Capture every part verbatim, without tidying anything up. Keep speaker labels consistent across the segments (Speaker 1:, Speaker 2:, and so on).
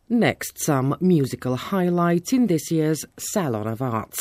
Speaker 1: Next, some musical highlights in this year's Salon of Arts.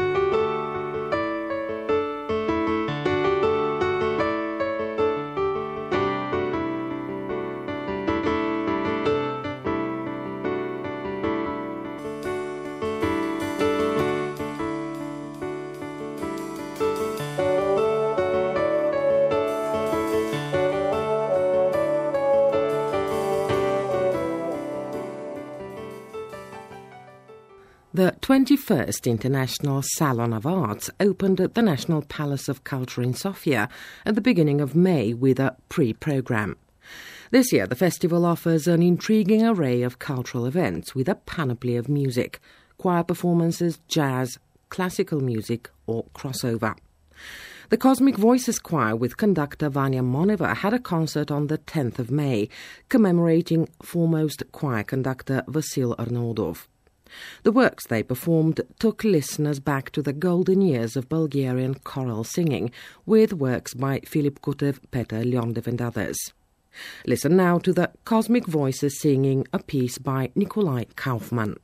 Speaker 1: The twenty-first International Salon of Arts opened at the National Palace of Culture in Sofia at the beginning of May with a pre-programme. This year, the festival offers an intriguing array of cultural events with a panoply of music, choir performances, jazz, classical music or crossover. The Cosmic Voices Choir with conductor Vanya Moneva had a concert on the tenth of May, commemorating foremost choir conductor Vasil Arnaudov. The works they performed took listeners back to the golden years of Bulgarian choral singing, with works by Philip Kutev, Peter Leondev and others. Listen now to the Cosmic Voices singing a piece by Nikolai Kaufmann.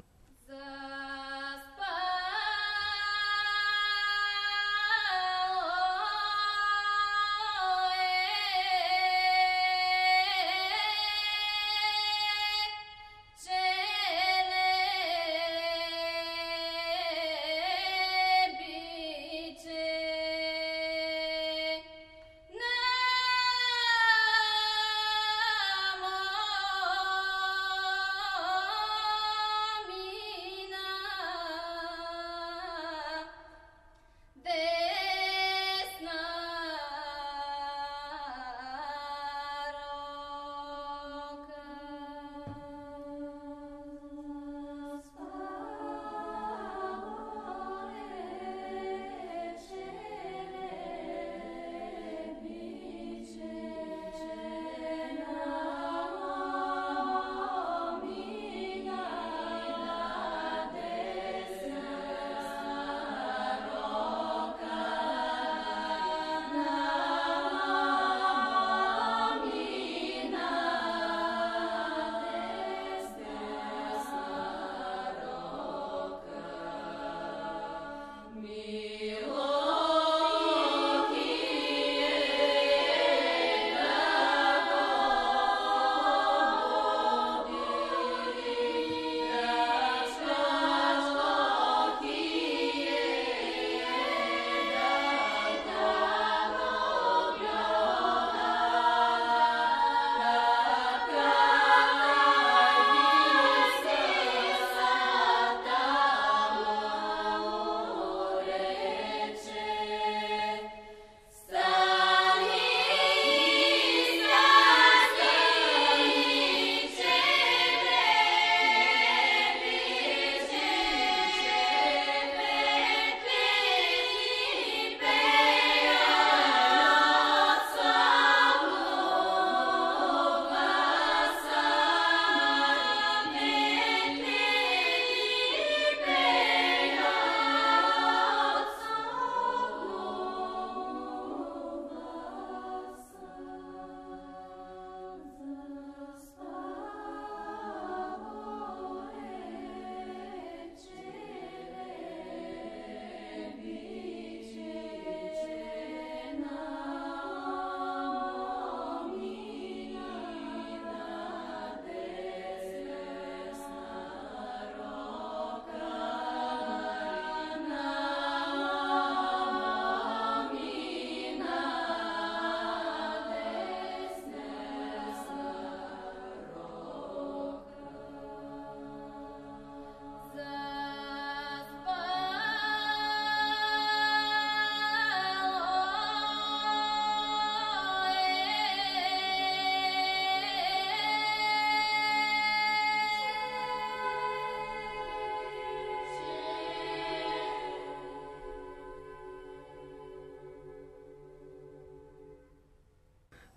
Speaker 2: Me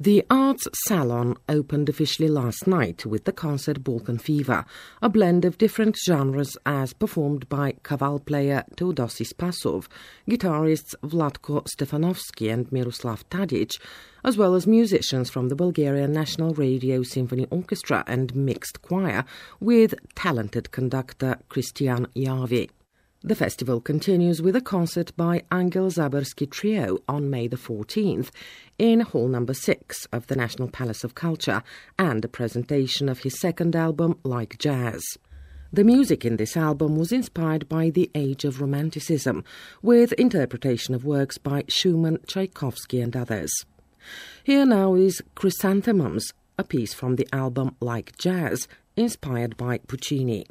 Speaker 1: The Arts Salon opened officially last night with the concert Balkan Fever, a blend of different genres as performed by kaval player Teodosi Spasov, guitarists Vlatko Stefanovski and Miroslav Tadic, as well as musicians from the Bulgarian National Radio Symphony Orchestra and Mixed Choir, with talented conductor Christian Yavi. The festival continues with a concert by Angel Zabersky Trio on May the fourteenth in Hall Number six of the National Palace of Culture and a presentation of his second album, Like Jazz. The music in this album was inspired by the Age of Romanticism, with interpretation of works by Schumann, Tchaikovsky and others. Here now is Chrysanthemums, a piece from the album Like Jazz, inspired by Puccini.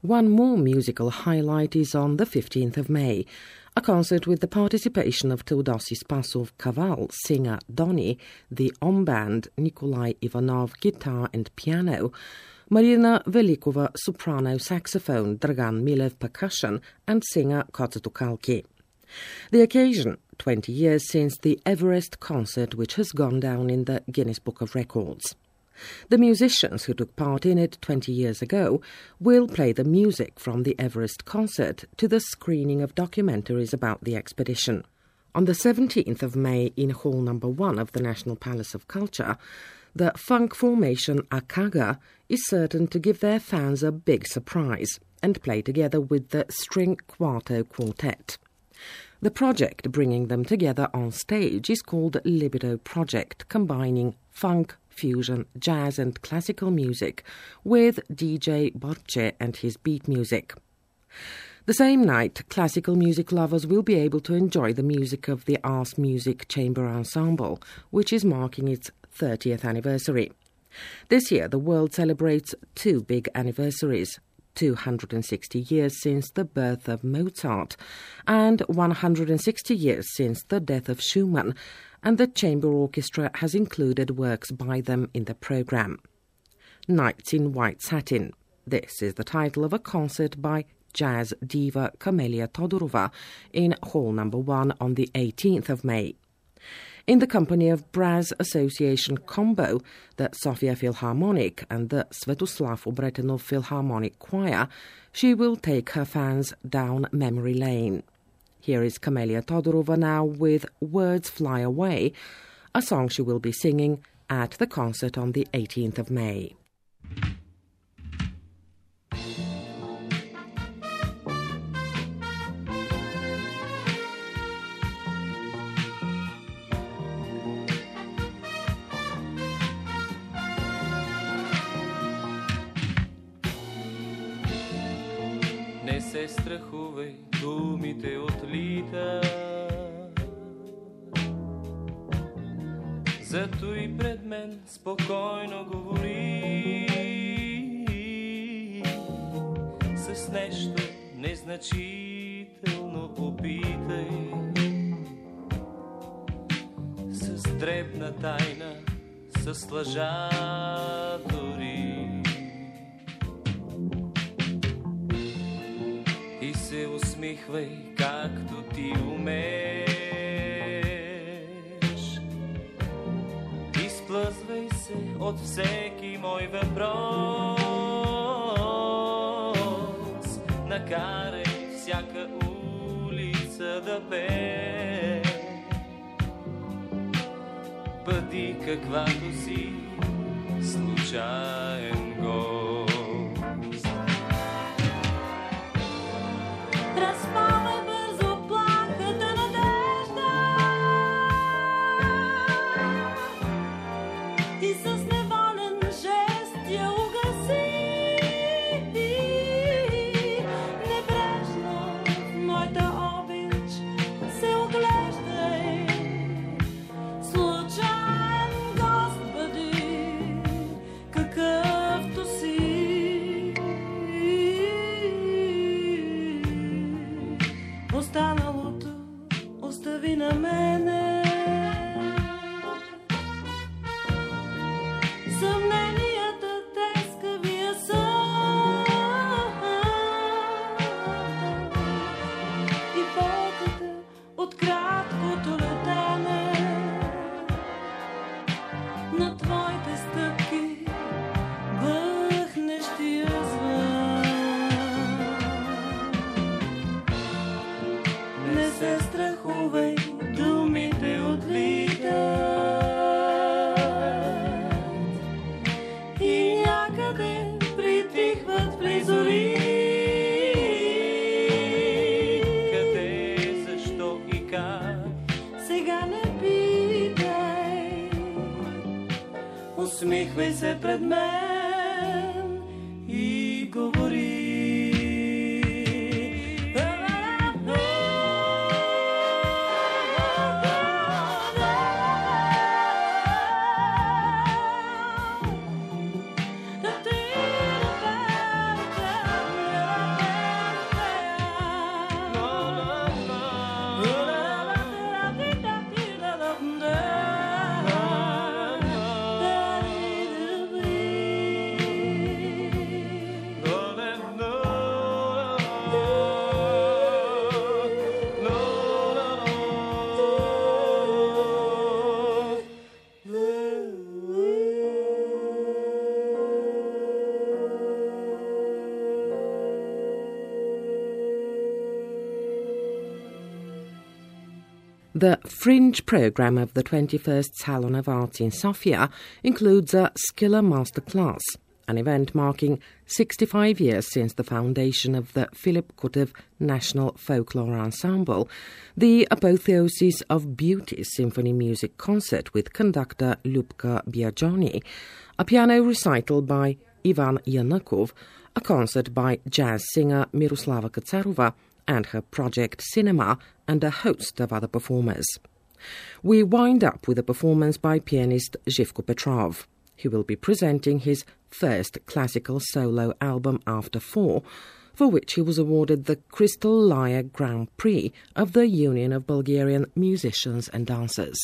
Speaker 1: One more musical highlight is on the fifteenth of May, a concert with the participation of Teodosi Spasov-Kaval, singer Donny, the Om Band, Nikolai Ivanov, guitar and piano, Marina Velikova, soprano, saxophone, Dragan Milev, percussion, and singer Koza Tukalki. The occasion, twenty years since the Everest concert, which has gone down in the Guinness Book of Records. The musicians who took part in it twenty years ago will play the music from the Everest concert to the screening of documentaries about the expedition. On the seventeenth of May in Hall Number One of the National Palace of Culture, the funk formation Akaga is certain to give their fans a big surprise and play together with the String Quarto Quartet. The project bringing them together on stage is called Libido Project, combining funk, fusion, jazz and classical music with D J Borche and his beat music. The same night, classical music lovers will be able to enjoy the music of the Ars Music Chamber Ensemble, which is marking its thirtieth anniversary. This year, the world celebrates two big anniversaries: two hundred sixty years since the birth of Mozart and one hundred sixty years since the death of Schumann, and the chamber orchestra has included works by them in the programme. Nights in White Satin. This is the title of a concert by jazz diva Kamelia Todorova in Hall Number One on the eighteenth of May. In the company of Brass Association Combo, the Sofia Philharmonic and the Svetoslav Obretenov Philharmonic Choir, she will take her fans down memory lane. Here is Kamelia Todorova now with Words Fly Away, a song she will be singing at the concert on the eighteenth of May.
Speaker 2: Не се страхувай, думите отлитат. Зато и пред мен спокойно говори. С нещо незначително опитай. С дребна тайна, с лъжа дори. И се усмихвай, както ти умееш. Изплъзвай се от всеки мой въпрос. Накарай всяка улица да пее. Бъди каквато си, случаен гост.
Speaker 3: Останалото остави на мене. Съмненията тескавия сън и болката от краткото летане на твоите стъпки глъхнещия звън. Не се страхувай, думите отлитат и някъде притихват близори.
Speaker 2: Къде, защо и как?
Speaker 3: Сега не питай, усмихвай се пред мен и говори.
Speaker 1: The fringe programme of the twenty-first Salon of Arts in Sofia includes a Skiller Masterclass, an event marking sixty-five years since the foundation of the Philip Kutev National Folklore Ensemble, the apotheosis of Beauty Symphony Music Concert with conductor Lyubka Biagioni, a piano recital by Ivan Yanukov, a concert by jazz singer Miroslava Katsarova, and her project Cinema, and a host of other performers. We wind up with a performance by pianist Zhivko Petrov. He will be presenting his first classical solo album after four, for which he was awarded the Crystal Lyre Grand Prix of the Union of Bulgarian Musicians and Dancers.